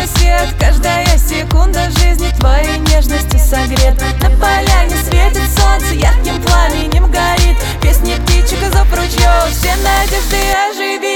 мой свет. Каждая секунда жизни твоей нежностью согрет. На поляне светит солнце, ярким пламенем горит. Песни птичек, зов ручьев, все надежды оживи.